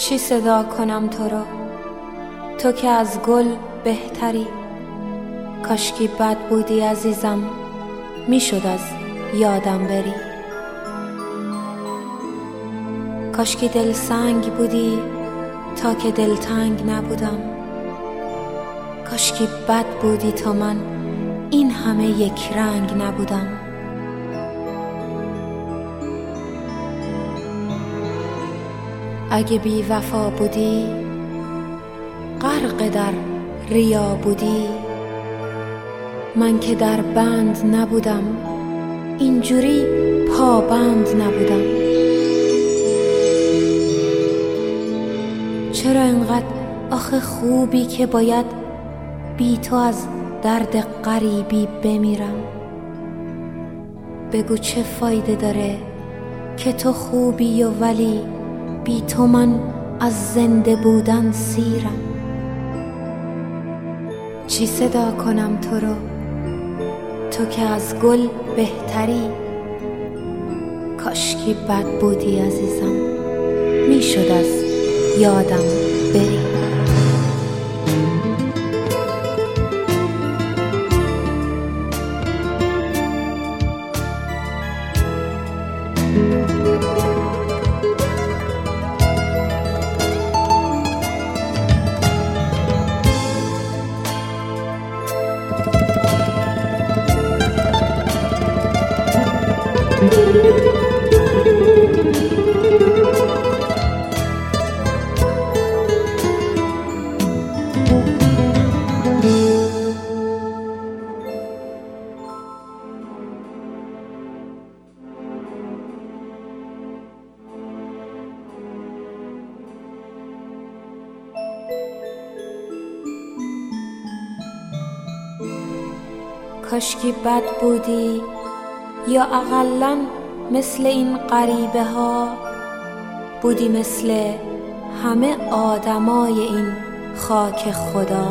چی صدا کنم تو رو، تو که از گل بهتری. کاشکی بد بودی عزیزم، میشد از یادم بری. کاشکی دل سنگ بودی تا که دلتنگ نبودم. کاشکی بد بودی تا من این همه یک رنگ نبودم. اگه بی وفا بودی، غرق در ریا بودی، من که در بند نبودم، اینجوری پابند نبودم. چرا انقدر آخه خوبی که باید بی تو از درد غریبی بمیرم؟ بگو چه فایده داره که تو خوبی و ولی بی تو من از زنده بودن سیرم. چی صدا کنم تو رو، تو که از گل بهتری. کاشکی بد بودی عزیزم، میشد از یادم بری. کاشکی بد بودی، یا اقلن مثل این غریبه ها بودی، مثل همه آدمای این خاک خدا.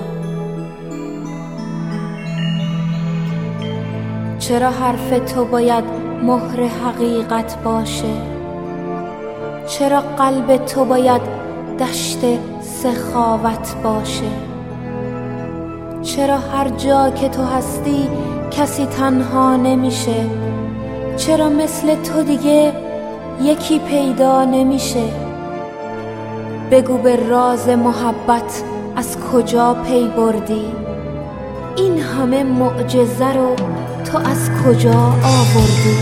چرا حرف تو باید مهر حقیقت باشه؟ چرا قلب تو باید دشت سخاوت باشه؟ چرا هر جا که تو هستی کسی تنها نمیشه؟ چرا مثل تو دیگه یکی پیدا نمیشه؟ بگو به راز محبت از کجا پی بردی؟ این همه معجزه رو تو از کجا آوردی؟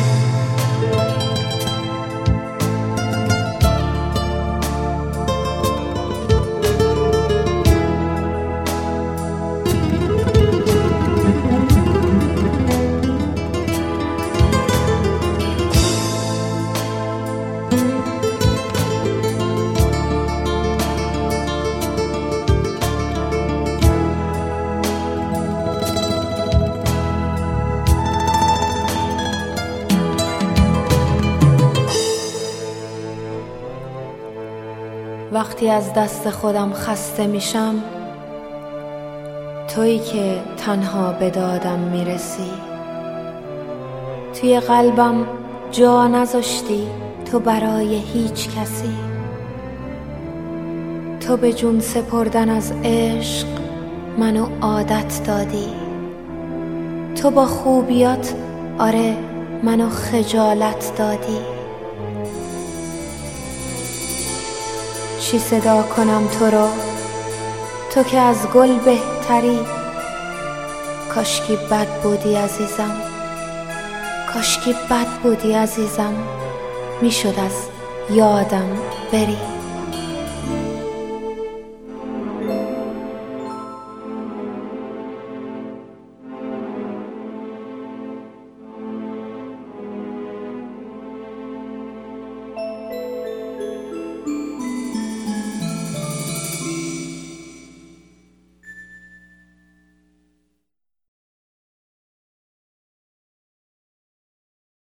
وقتی از دست خودم خسته میشم، تویی که تنها به دادم میرسی. توی قلبم جا نذاشتی تو برای هیچ کسی. تو به جون سپردن از عشق منو عادت دادی. تو با خوبیات آره منو خجالت دادی. چی صدا کنم تو رو، تو که از گل بهتری. کاشکی بد بودی عزیزم، کاشکی بد بودی عزیزم، میشد از یادم بری.